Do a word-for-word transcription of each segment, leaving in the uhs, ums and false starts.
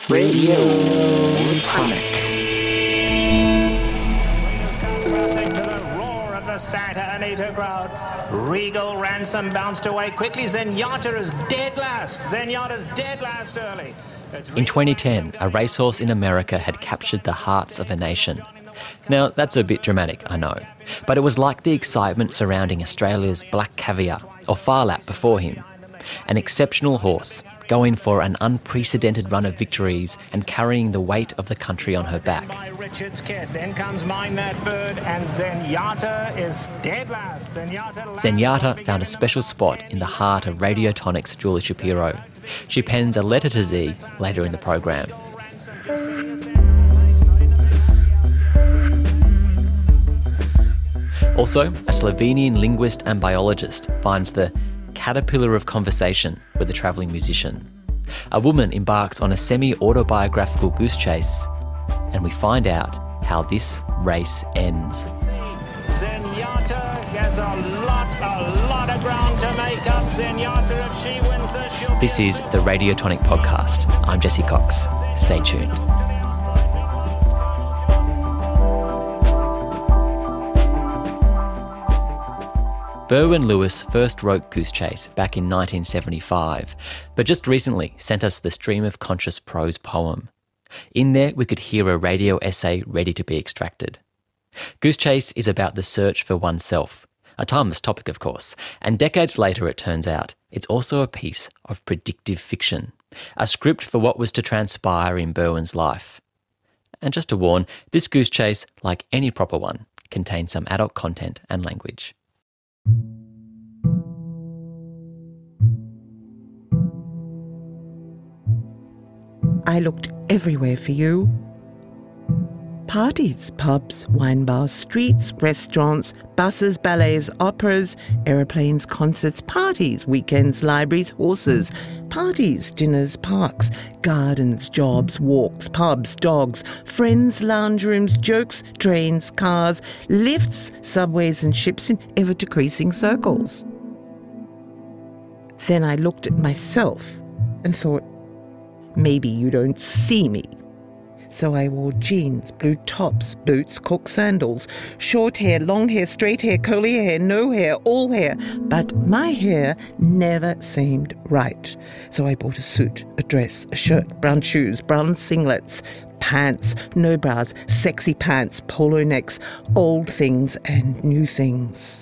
Radio Tonic. Santa Anita crowd. Regal Ransom bounced away quickly. Zenyatta is dead last. Zenyatta's dead last early. In twenty ten, a racehorse in America had captured the hearts of a nation. Now, that's a bit dramatic, I know, but it was like the excitement surrounding Australia's Black Caviar or Phar Lap before him. An exceptional horse, going for an unprecedented run of victories and carrying the weight of the country on her back. Richard's kid. Then comes Mind That Bird, and Zenyatta is dead last. Zenyatta, Zenyatta found a special spot in the heart of Radio Tonic's Julie Shapiro. She pens a letter to Z later in the program. Also, a Slovenian linguist and biologist finds the caterpillar of conversation with a travelling musician. A woman embarks on a semi-autobiographical goose chase, and we find out how this race ends. Zenyatta has a lot, a lot of ground to make up. Zenyatta, if she wins this, she'll... This is the Radio Tonic Podcast. I'm Jesse Cox. Stay tuned. Berwyn Lewis first wrote Goose Chase back in nineteen seventy-five, but just recently sent us the Stream of Conscious prose poem. In there, we could hear a radio essay ready to be extracted. Goose Chase is about the search for oneself, a timeless topic, of course, and decades later, it turns out, it's also a piece of predictive fiction, a script for what was to transpire in Berwyn's life. And just to warn, this Goose Chase, like any proper one, contains some adult content and language. I looked everywhere for you. Parties, pubs, wine bars, streets, restaurants, buses, ballets, operas, aeroplanes, concerts, parties, weekends, libraries, horses, parties, dinners, parks, gardens, jobs, walks, pubs, dogs, friends, lounge rooms, jokes, trains, cars, lifts, subways and ships in ever-decreasing circles. Then I looked at myself and thought, maybe you don't see me. So I wore jeans, blue tops, boots, cork sandals, short hair, long hair, straight hair, curly hair, no hair, all hair. But my hair never seemed right. So I bought a suit, a dress, a shirt, brown shoes, brown singlets, pants, no bras, sexy pants, polo necks, old things and new things.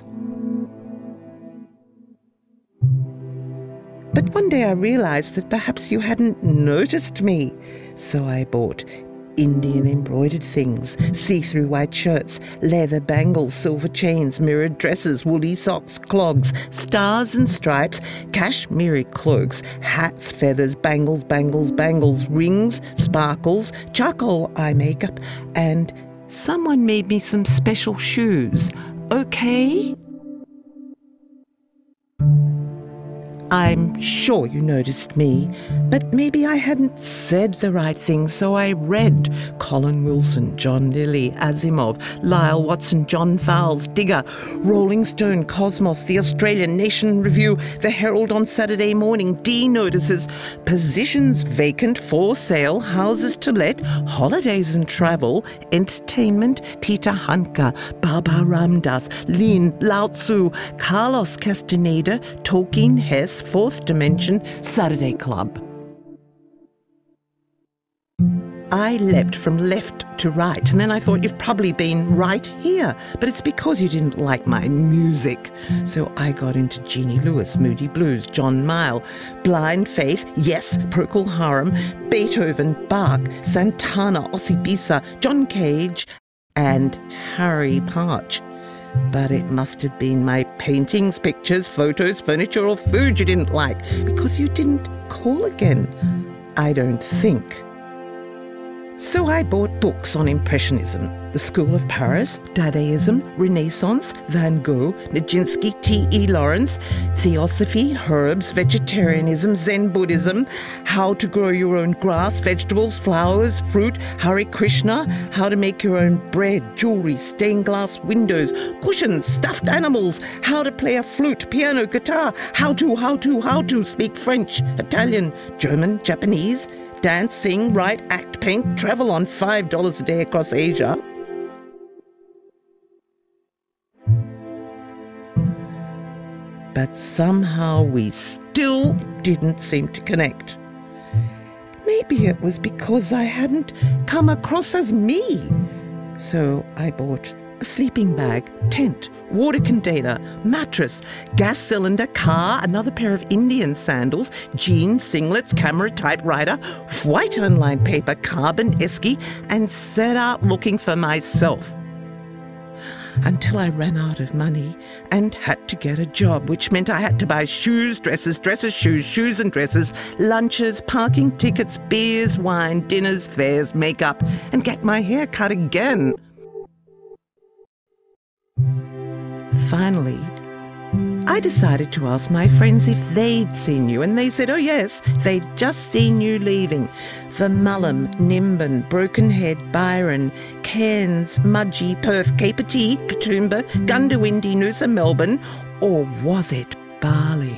But one day I realised that perhaps you hadn't noticed me. So I bought Indian embroidered things, see-through white shirts, leather bangles, silver chains, mirrored dresses, woolly socks, clogs, stars and stripes, cashmere cloaks, hats, feathers, bangles, bangles, bangles, rings, sparkles, charcoal eye makeup, and someone made me some special shoes. Okay? I'm sure you noticed me, but maybe I hadn't said the right thing, so I read Colin Wilson, John Lilly, Asimov, Lyle Watson, John Fowles, Digger, Rolling Stone, Cosmos, The Australian, Nation Review, The Herald on Saturday morning, D notices, positions vacant, for sale, houses to let, holidays and travel, entertainment, Peter Handke, Baba Ramdas, Lin, Lao Tzu, Carlos Castaneda, Tolkien, Hess, Fourth Dimension, Saturday Club. I leapt from left to right, and then I thought, you've probably been right here, but it's because you didn't like my music. So I got into Jeannie Lewis, Moody Blues, John Mayall, Blind Faith, yes, Procol Harum, Beethoven, Bach, Santana, Ossie Bisa, John Cage, and Harry Partch. But it must have been my paintings, pictures, photos, furniture or food you didn't like, because you didn't call again, I don't think. So I bought books on Impressionism, the School of Paris, Dadaism, Renaissance, Van Gogh, Nijinsky, T E Lawrence, Theosophy, herbs, vegetarianism, Zen Buddhism, how to grow your own grass, vegetables, flowers, fruit, Hare Krishna, how to make your own bread, jewelry, stained glass windows, cushions, stuffed animals, how to play a flute, piano, guitar, how to, how to, how to speak French, Italian, German, Japanese, dance, sing, write, act, paint, travel on five dollars a day across Asia. But somehow we still didn't seem to connect. Maybe it was because I hadn't come across as me. So I bought a sleeping bag, tent, water container, mattress, gas cylinder, car, another pair of Indian sandals, jeans, singlets, camera, typewriter, white unlined paper, carbon, esky, and set out looking for myself. Until I ran out of money and had to get a job, which meant I had to buy shoes, dresses, dresses, shoes, shoes and dresses, lunches, parking tickets, beers, wine, dinners, fares, makeup, and get my hair cut again. Finally, I decided to ask my friends if they'd seen you, and they said, oh yes, they'd just seen you leaving. For Mullum, Nimbin, Brokenhead, Byron, Cairns, Mudgee, Perth, Kapiti, Katoomba, Gundawindi, Noosa, Melbourne, or was it Bali?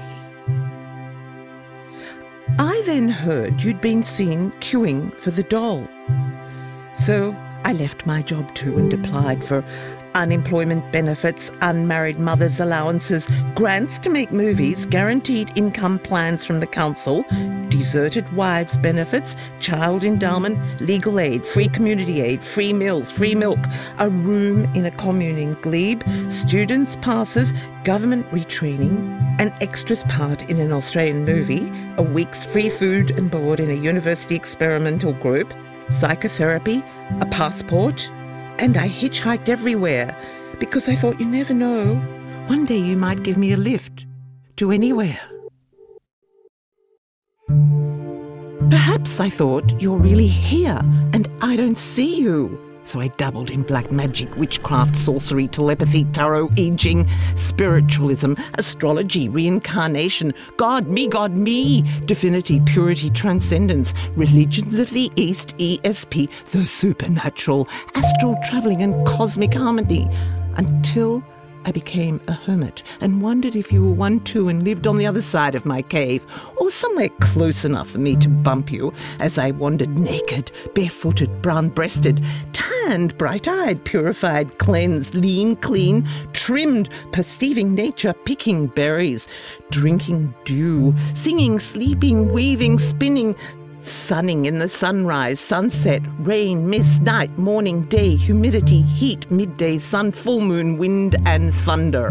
I then heard you'd been seen queuing for the doll. So I left my job too and applied for unemployment benefits, unmarried mothers' allowances, grants to make movies, guaranteed income plans from the council, deserted wives' benefits, child endowment, legal aid, free community aid, free meals, free milk, a room in a commune in Glebe, students' passes, government retraining, an extras part in an Australian movie, a week's free food and board in a university experimental group, psychotherapy, a passport. And I hitchhiked everywhere because I thought, you never know, one day you might give me a lift to anywhere. Perhaps I thought, you're really here and I don't see you. So I dabbled in black magic, witchcraft, sorcery, telepathy, tarot, I Ching, spiritualism, astrology, reincarnation, God, me, God, me, divinity, purity, transcendence, religions of the East, E S P, the supernatural, astral travelling and cosmic harmony, until I became a hermit and wondered if you were one too and lived on the other side of my cave, or somewhere close enough for me to bump you as I wandered naked, barefooted, brown-breasted, tanned, bright-eyed, purified, cleansed, lean, clean, trimmed, perceiving nature, picking berries, drinking dew, singing, sleeping, weaving, spinning, sunning in the sunrise, sunset, rain, mist, night, morning, day, humidity, heat, midday, sun, full moon, wind and thunder.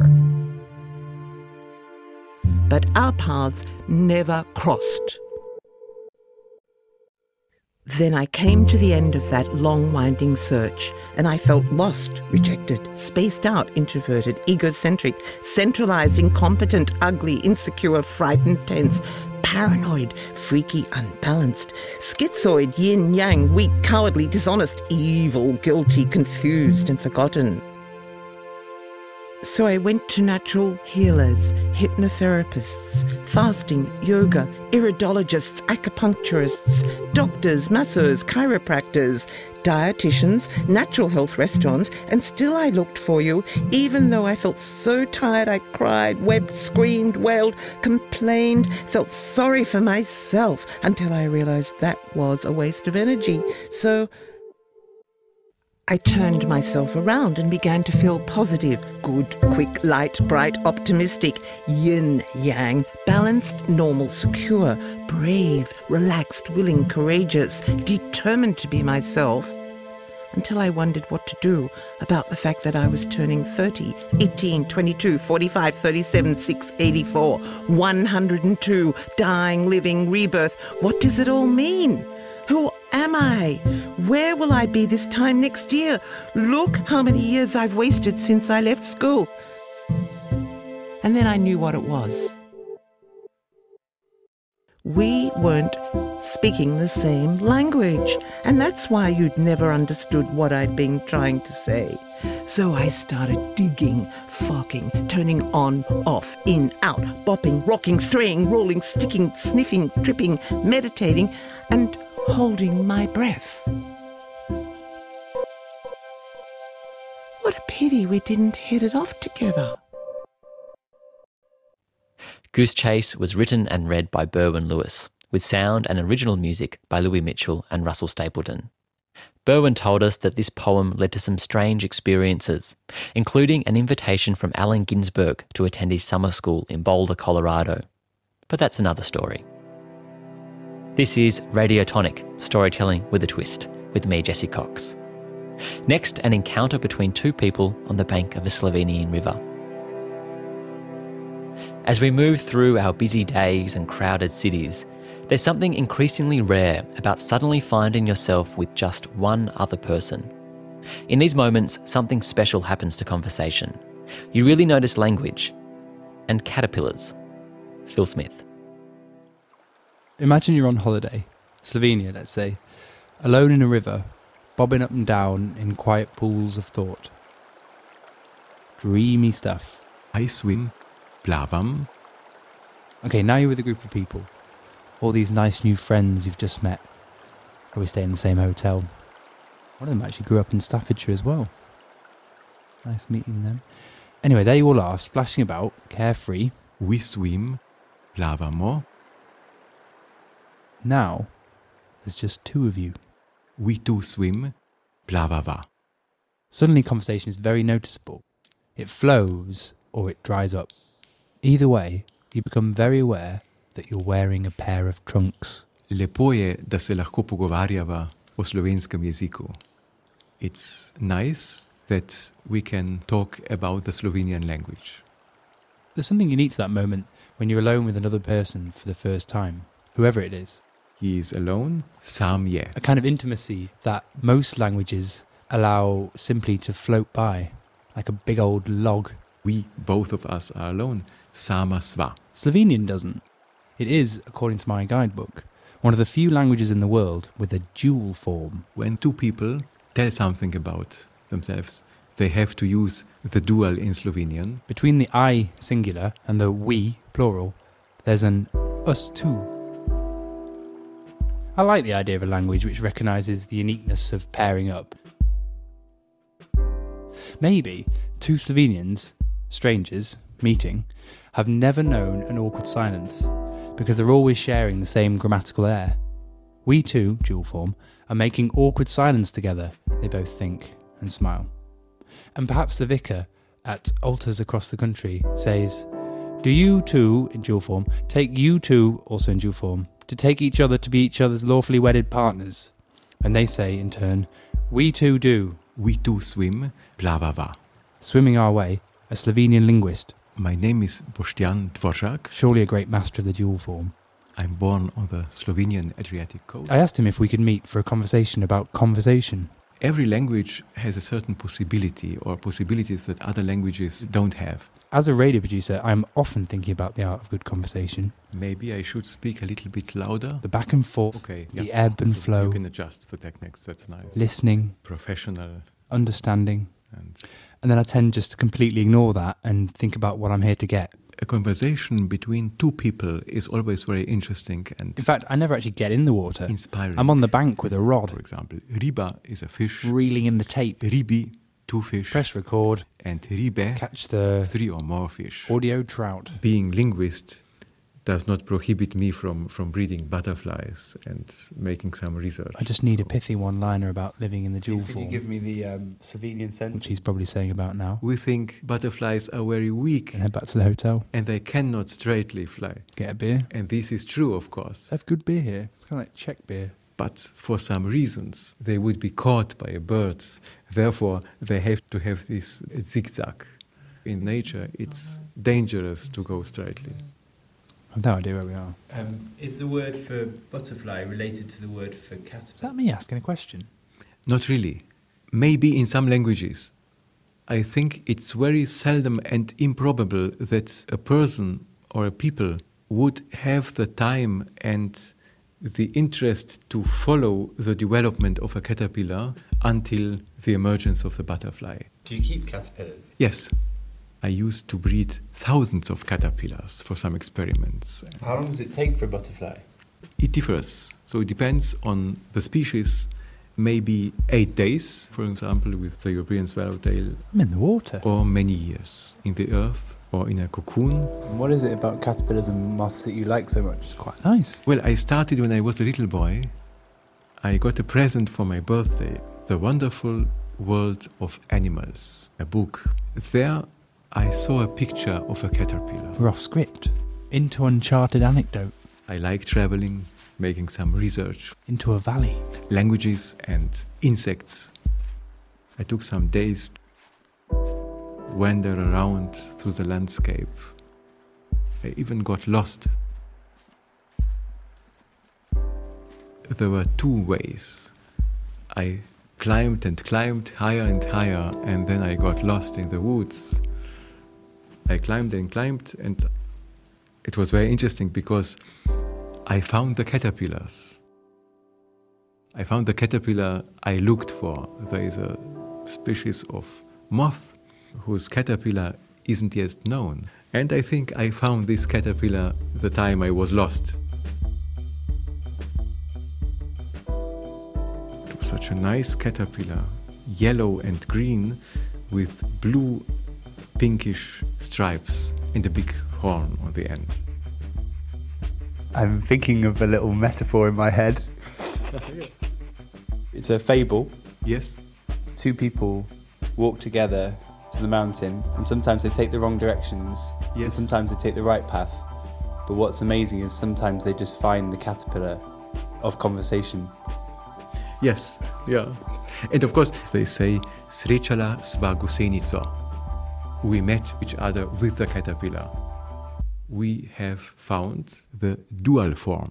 But our paths never crossed. Then I came to the end of that long winding search, and I felt lost, rejected, spaced out, introverted, egocentric, centralised, incompetent, ugly, insecure, frightened, tense, paranoid, freaky, unbalanced, schizoid, yin-yang, weak, cowardly, dishonest, evil, guilty, confused and forgotten. So I went to natural healers, hypnotherapists, fasting, yoga, iridologists, acupuncturists, doctors, masseurs, chiropractors, dietitians, natural health restaurants, and still I looked for you, even though I felt so tired I cried, wept, screamed, wailed, complained, felt sorry for myself, until I realised that was a waste of energy. So I turned myself around and began to feel positive, good, quick, light, bright, optimistic, yin, yang, balanced, normal, secure, brave, relaxed, willing, courageous, determined to be myself, until I wondered what to do about the fact that I was turning thirty, eighteen, twenty-two, forty-five, thirty-seven, six, eighty-four, one hundred two, dying, living, rebirth. What does it all mean? Who am I? Where will I be this time next year? Look how many years I've wasted since I left school. And then I knew what it was. We weren't speaking the same language, and that's why you'd never understood what I'd been trying to say. So I started digging, fucking, turning on, off, in, out, bopping, rocking, straying, rolling, sticking, sniffing, tripping, meditating, and holding my breath. What a pity we didn't hit it off together. Goose Chase was written and read by Berwyn Lewis. with sound and original music by Louis Mitchell and Russell Stapleton. Berwin told us that this poem led to some strange experiences, including an invitation from Allen Ginsberg to attend his summer school in Boulder, Colorado. But that's another story. This is Radiotonic, storytelling with a twist, with me, Jesse Cox. Next, an encounter between two people on the bank of a Slovenian river. As we move through our busy days and crowded cities, there's something increasingly rare about suddenly finding yourself with just one other person. In these moments, something special happens to conversation. You really notice language and caterpillars. Phil Smith. Imagine you're on holiday, Slovenia, let's say, alone in a river, bobbing up and down in quiet pools of thought. Dreamy stuff. I swim, plavam. Okay, now you're with a group of people. All these nice new friends you've just met. Probably stay in the same hotel. One of them actually grew up in Staffordshire as well. Nice meeting them. Anyway, there you all are, splashing about, carefree. We swim, plavamo. Now, there's just two of you. We two swim, plavava. Suddenly conversation is very noticeable. It flows or it dries up. Either way, you become very aware that you're wearing a pair of trunks. Lepo je, da se lahko pogovarjava o slovenskem jeziku. It's nice that we can talk about the Slovenian language. There's something unique to that moment when you're alone with another person for the first time, whoever it is. He is alone, sam je. A kind of intimacy that most languages allow simply to float by, like a big old log. We, both of us, are alone, sama sva. Slovenian doesn't. It is, according to my guidebook, one of the few languages in the world with a dual form. When two people tell something about themselves, they have to use the dual in Slovenian. Between the I singular and the we plural, there's an us too. I like the idea of a language which recognises the uniqueness of pairing up. Maybe two Slovenians, strangers, meeting, have never known an awkward silence because they're always sharing the same grammatical air. We two, dual form, are making awkward silence together, they both think and smile. And perhaps the vicar at altars across the country says, do you two, in dual form, take you two, also in dual form, to take each other to be each other's lawfully wedded partners? And they say, in turn, we two do. We two swim, plavava. Swimming our way, a Slovenian linguist. My name is Boštjan Dvořák. Surely a great master of the dual form. I'm born on the Slovenian Adriatic coast. I asked him if we could meet for a conversation about conversation. Every language has a certain possibility or possibilities that other languages don't have. As a radio producer, I'm often thinking about the art of good conversation. Maybe I should speak a little bit louder. The back and forth, Okay, the yeah. ebb and So flow, You can adjust the techniques, that's nice. listening, Professional. understanding. And And then I tend just to completely ignore that and think about what I'm here to get. a conversation between two people is always very interesting and In fact, I never actually get in the water. inspiring. I'm on the bank with a For rod, example, riba is a fish, reeling in the tape. ribi, two fish, Press record, and ribe, catch the three or more fish. audio trout. Being linguist does not prohibit me from, from breeding butterflies and making some research. I just need a So pithy one-liner about living in the dual Please, can you form, give me the um, Slovenian sentence? which he's probably saying about now. we think butterflies are very weak And head back to the hotel, and they cannot straightly fly. get a beer. And this is true, of course. Have good beer here. It's kind of like Czech beer. But for some reasons, they would be caught by a bird. Therefore, they have to have this zigzag. In nature, it's dangerous to go straightly. I've no idea where we are. Um, is the word for butterfly related to the word for Is caterpillar? that me asking a question? Not really. Maybe in some languages. I think it's very seldom and improbable that a person or a people would have the time and the interest to follow the development of a caterpillar until the emergence of the butterfly. Do you keep caterpillars? Yes, I used to breed thousands of caterpillars for some experiments. How long does it take for a butterfly? It differs. So it depends on the species. Maybe eight days, for example, with the European swallowtail, I'm in the water. or many years in the earth, or in a cocoon. And what is it about caterpillars and moths that you like so much? It's quite nice. Well, I started when I was a little boy. I got a present for my birthday, The Wonderful World of Animals, a book. There I saw a picture of a caterpillar. We're off script. Into uncharted anecdote. I like traveling, making some research. Into a valley. Languages and insects. I took some days to wander around through the landscape. I even got lost. There were two ways. I climbed and climbed higher and higher, and then I got lost in the woods. I climbed and climbed, and it was very interesting because I found the caterpillars. I found the caterpillar I looked for. There is a species of moth whose caterpillar isn't yet known. And I think I found this caterpillar the time I was lost. It was such a nice caterpillar, yellow and green with blue pinkish stripes and a big horn on the end. I'm thinking of a little metaphor in my head. It's a fable. Yes. Two people walk together to the mountain, and sometimes they take the wrong directions, yes. and sometimes they take the right path. But what's amazing is sometimes they just find the caterpillar of conversation. Yes, yeah. And of course, they say, Srečala sva gusenico. We met each other with the caterpillar. We have found the dual form.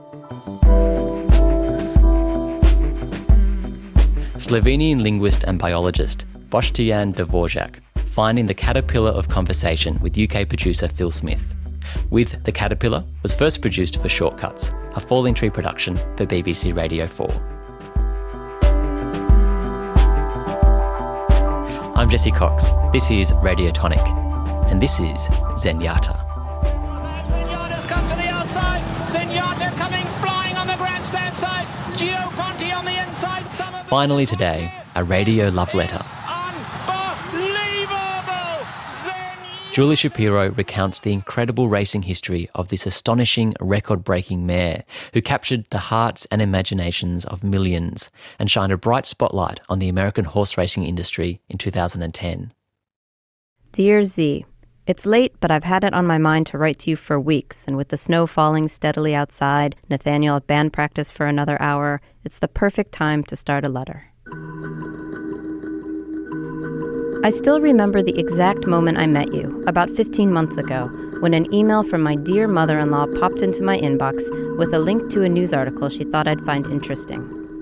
Slovenian linguist and biologist Boštjan Dvořák finding the caterpillar of conversation with U K producer Phil Smith. With The Caterpillar was first produced for Shortcuts, a Falling Tree production for B B C Radio four. I'm Jesse Cox, this is Radiotonic, and this is Zenyatta. Zenyatta's come to the outside, Zenyatta coming flying on the grandstand side, Gio Ponti on the inside. Finally today, a radio love letter. Julie Shapiro recounts the incredible racing history of this astonishing, record-breaking mare who captured the hearts and imaginations of millions and shined a bright spotlight on the American horse racing industry in two thousand ten. Dear Z, it's late, but I've had it on my mind to write to you for weeks, and with the snow falling steadily outside, Nathaniel at band practice for another hour, it's the perfect time to start a letter. I still remember the exact moment I met you, about fifteen months ago, when an email from my dear mother-in-law popped into my inbox with a link to a news article she thought I'd find interesting.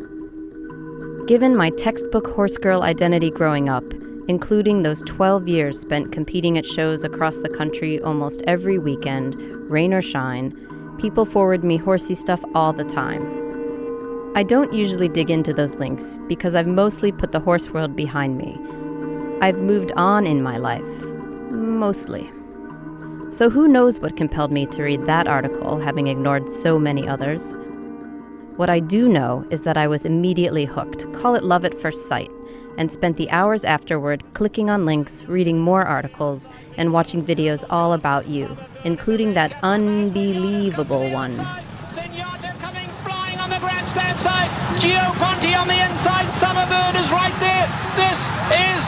Given my textbook horse girl identity growing up, including those twelve years spent competing at shows across the country almost every weekend, rain or shine, people forward me horsey stuff all the time. I don't usually dig into those links because I've mostly put the horse world behind me. I've moved on in my life, mostly. So who knows what compelled me to read that article, having ignored so many others? What I do know is that I was immediately hooked, call it love at first sight, and spent the hours afterward clicking on links, reading more articles, and watching videos all about you, including that unbelievable one. Zenyatta coming flying on the grandstand side, Gio Ponti on the inside, Summerbird is right there. This is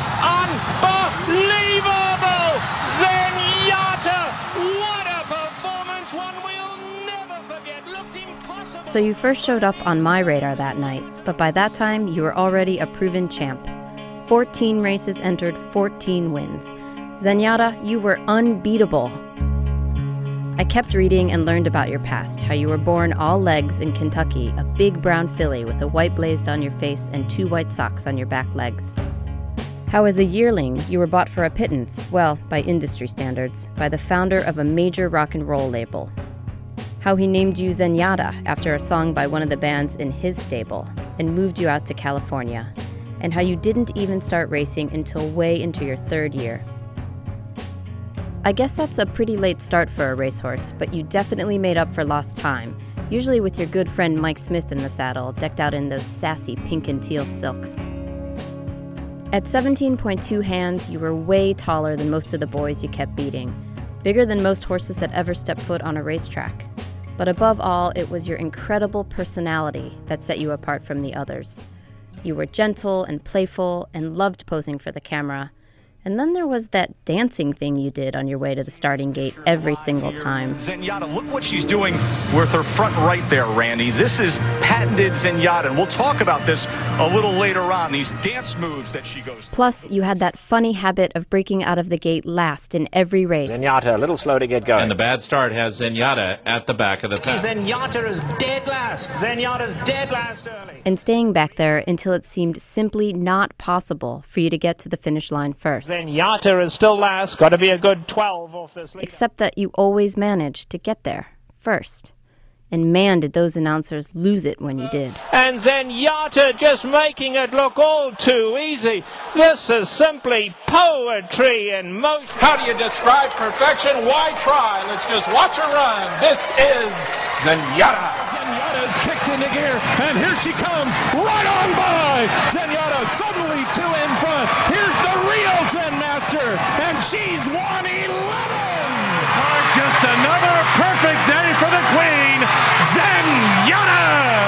unbelievable! Zenyatta! What a performance, one we'll never forget. Looked impossible. So you first showed up on my radar that night, but by that time you were already a proven champ. fourteen races entered, fourteen wins. Zenyatta, you were unbeatable. I kept reading and learned about your past, how you were born all legs in Kentucky, a big brown filly with a white blazed on your face and two white socks on your back legs. How as a yearling, you were bought for a pittance, well, by industry standards, by the founder of a major rock and roll label. How he named you Zenyatta after a song by one of the bands in his stable, and moved you out to California. And how you didn't even start racing until way into your third year. I guess that's a pretty late start for a racehorse, but you definitely made up for lost time, usually with your good friend Mike Smith in the saddle, decked out in those sassy pink and teal silks. At seventeen point two hands, you were way taller than most of the boys you kept beating, bigger than most horses that ever step foot on a racetrack. But above all, it was your incredible personality that set you apart from the others. You were gentle and playful and loved posing for the camera. And then there was that dancing thing you did on your way to the starting gate every single time. Zenyatta, look what she's doing with her front right there, Randy. This is patented Zenyatta, and we'll talk about this a little later on, these dance moves that she goes through. Plus, you had that funny habit of breaking out of the gate last in every race. Zenyatta, a little slow to get going. And the bad start has Zenyatta at the back of the pack. Zenyatta is dead last. Zenyatta's dead last early. And staying back there until it seemed simply not possible for you to get to the finish line first. Zenyatta is still last. Got to be a good twelve off this leader. Except that you always managed to get there first. And man, did those announcers lose it when you did. And Zenyatta just making it look all too easy. This is simply poetry in motion. How do you describe perfection? Why try? Let's just watch her run. This is Zenyatta. Zenyatta's kicked into gear, and here she comes, right on by. Zenyatta suddenly two in front. Here's the real Zen Master, and she's one eleven. Just another perfect day for the Queen, Zenyatta!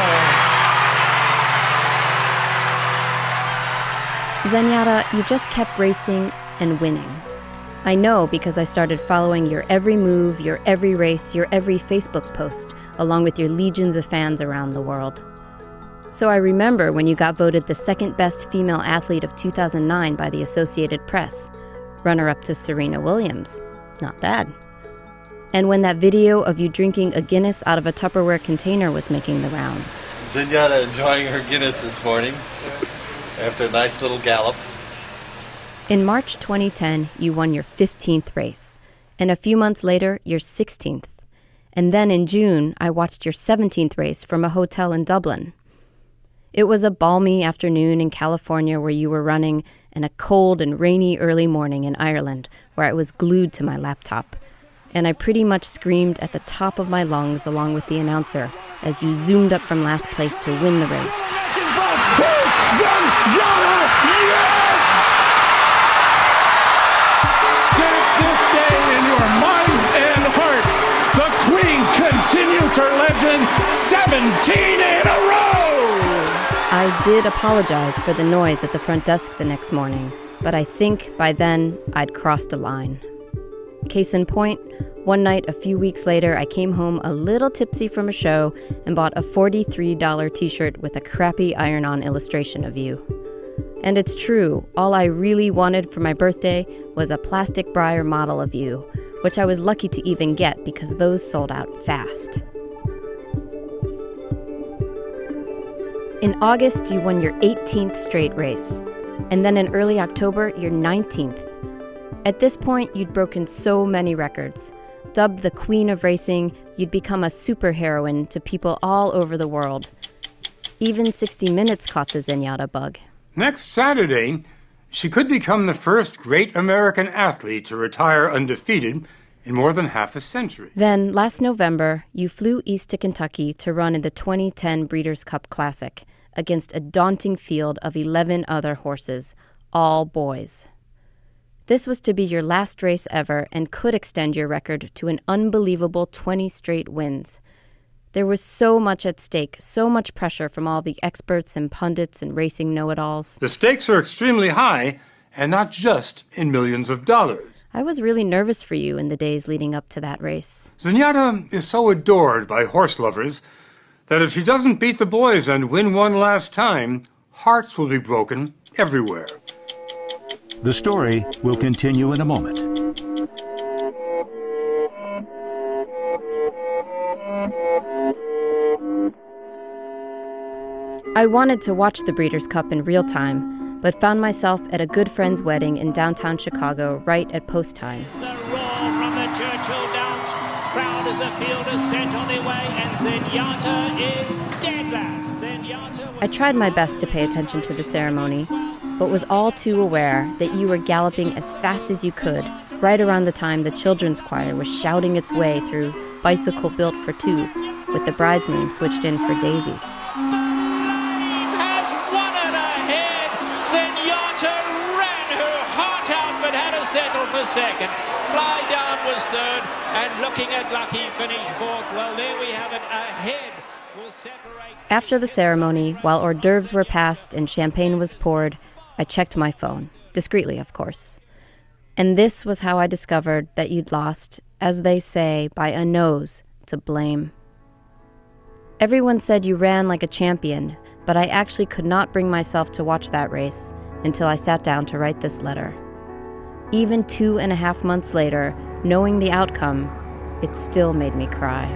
Zenyatta, you just kept racing and winning. I know because I started following your every move, your every race, your every Facebook post, along with your legions of fans around the world. So I remember when you got voted the second best female athlete of two thousand nine by the Associated Press, runner-up to Serena Williams. Not bad. And when that video of you drinking a Guinness out of a Tupperware container was making the rounds. Zenyatta enjoying her Guinness this morning after a nice little gallop. In March twenty ten, you won your fifteenth race, and a few months later, your sixteenth. And then in June, I watched your seventeenth race from a hotel in Dublin. It was a balmy afternoon in California where you were running, and a cold and rainy early morning in Ireland where I was glued to my laptop. And I pretty much screamed at the top of my lungs along with the announcer as you zoomed up from last place to win the race. Zenyatta, yes! Stamp this day in your minds and hearts. The Queen continues her legend, seventeen in a row! I did apologize for the noise at the front desk the next morning, but I think by then I'd crossed a line. Case in point, one night a few weeks later, I came home a little tipsy from a show and bought a forty-three dollars t-shirt with a crappy iron-on illustration of you. And it's true, all I really wanted for my birthday was a plastic Breyer model of you, which I was lucky to even get because those sold out fast. In August, you won your eighteenth straight race, and then in early October, your nineteenth. At this point, you'd broken so many records. Dubbed the Queen of Racing, you'd become a superheroine to people all over the world. Even sixty minutes caught the Zenyatta bug. Next Saturday, she could become the first great American athlete to retire undefeated in more than half a century. Then, last November, you flew east to Kentucky to run in the twenty ten Breeders' Cup Classic against a daunting field of eleven other horses, all boys. This was to be your last race ever and could extend your record to an unbelievable twenty straight wins. There was so much at stake, so much pressure from all the experts and pundits and racing know-it-alls. The stakes are extremely high, and not just in millions of dollars. I was really nervous for you in the days leading up to that race. Zenyatta is so adored by horse lovers that if she doesn't beat the boys and win one last time, hearts will be broken everywhere. The story will continue in a moment. I wanted to watch the Breeders' Cup in real time, but found myself at a good friend's wedding in downtown Chicago right at post time. The roar from the Churchill Downs crowd as the field is sent on their way, and Zenyatta is dead last. Zenyatta was... I tried my best to pay attention to the ceremony, but was all too aware that you were galloping as fast as you could, right around the time the children's choir was shouting its way through Bicycle Built for Two, with the bride's name switched in for Daisy. Has won it ahead. Zenyatta ran her heart out, but had to settle for second. Fly Down was third, and Looking at Lucky finished fourth. Well, there we have it. Ahead will separate. After the ceremony, while hors d'oeuvres were passed and champagne was poured, I checked my phone, discreetly, of course. And this was how I discovered that you'd lost, as they say, by a nose to blame. Everyone said you ran like a champion, but I actually could not bring myself to watch that race until I sat down to write this letter. Even two and a half months later, knowing the outcome, it still made me cry.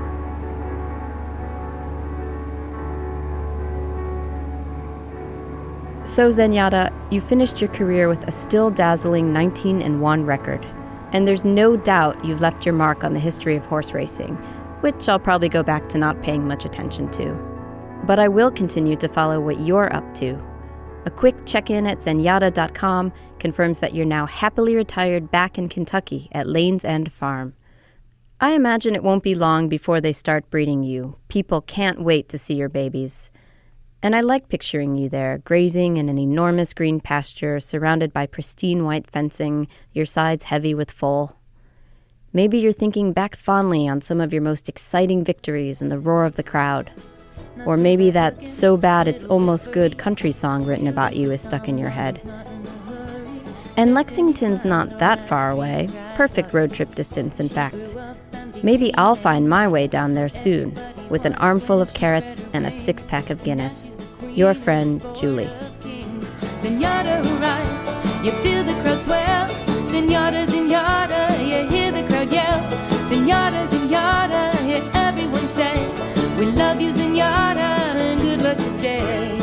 So Zenyatta, you finished your career with a still dazzling nineteen and one record. And there's no doubt you've left your mark on the history of horse racing, which I'll probably go back to not paying much attention to. But I will continue to follow what you're up to. A quick check-in at zenyatta dot com confirms that you're now happily retired back in Kentucky at Lane's End Farm. I imagine it won't be long before they start breeding you. People can't wait to see your babies. And I like picturing you there, grazing in an enormous green pasture surrounded by pristine white fencing, your sides heavy with foal. Maybe you're thinking back fondly on some of your most exciting victories and the roar of the crowd. Or maybe that so bad it's almost good country song written about you is stuck in your head. And Lexington's not that far away, perfect road trip distance, in fact. Maybe I'll find my way down there soon, with an armful of carrots and a six-pack of Guinness. Your friend, Julie. Zenyatta arrives, you feel the crowd swell. Zenyatta, Zenyatta, you hear the crowd yell. Zenyatta, Zenyatta, hear everyone say, we love you, Zenyatta, and good luck today.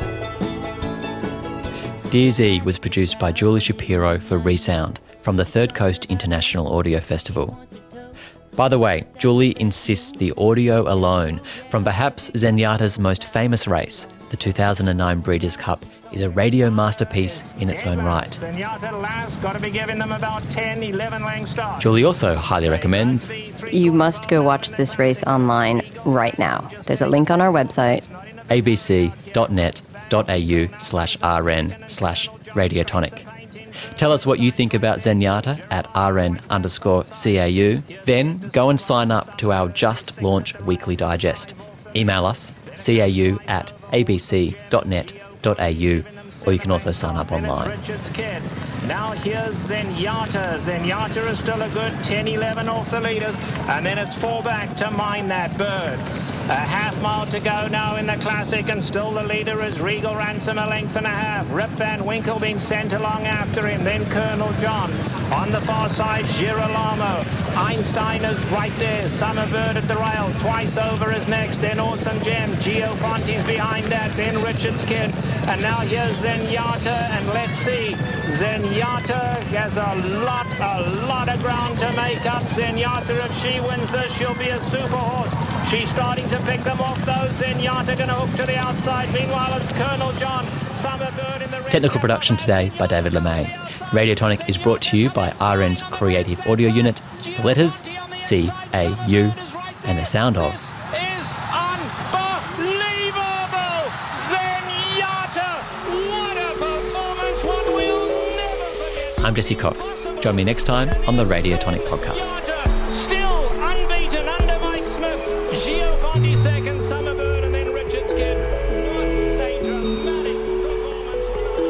Dear Z was produced by Julie Shapiro for Resound from the Third Coast International Audio Festival. By the way, Julie insists the audio alone from perhaps Zenyatta's most famous race, the two thousand nine Breeders' Cup, is a radio masterpiece in its own right. Zenyatta last, got to be giving them about ten, eleven lengths start. Julie also highly recommends you must go watch this race online right now. There's a link on our website, abc.net.au slash rn slash radiotonic. Tell us what you think about Zenyatta at rn underscore cau. Then go and sign up to our just launched weekly digest. Email us, cau at abc.net.au, or you can also sign up online. Richard's kid. Now here's Zenyatta. Zenyatta is still a good ten eleven off the leaders, and then it's four back to Mind That Bird. A half mile to go now in the Classic, and still the leader is Regal Ransom, a length and a half. Rip Van Winkle being sent along after him, then Colonel John. On the far side, Girolamo. Einstein is right there. Summerbird at the rail. Twice over is next. Then Awesome Gem. Gio Ponti's behind that. Then Richard's Kid. And now here's Zenyatta. And let's see. Zenyatta has a lot, a lot of ground to make up. Zenyatta, if she wins this, she'll be a super horse. She's starting to pick them off, though. Zenyatta going to hook to the outside. Meanwhile, it's Colonel John. Summerbird in the ring. Technical production today by David LeMay. Radiotonic is brought to you by R N's Creative Audio Unit, the letters C A U, and the sound of. Is unbelievable! Zenyatta! What a performance! One we'll never forget. I'm Jesse Cox. Join me next time on the Radiotonic podcast. Still unbeaten under Mike Smith. Gio Ponti second, Summerbird, and then Richard's Kid. What a dramatic performance.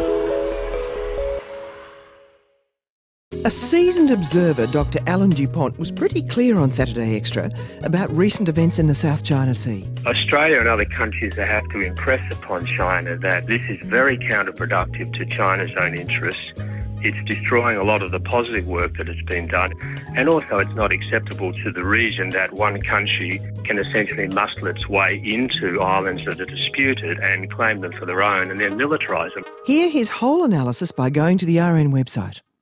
A seasoned observer, Doctor Alan Dupont, was pretty clear on Saturday Extra about recent events in the South China Sea. Australia and other countries have to impress upon China that this is very counterproductive to China's own interests. It's destroying a lot of the positive work that has been done, and also it's not acceptable to the region that one country can essentially muscle its way into islands that are disputed and claim them for their own and then militarise them. Hear his whole analysis by going to the R N website.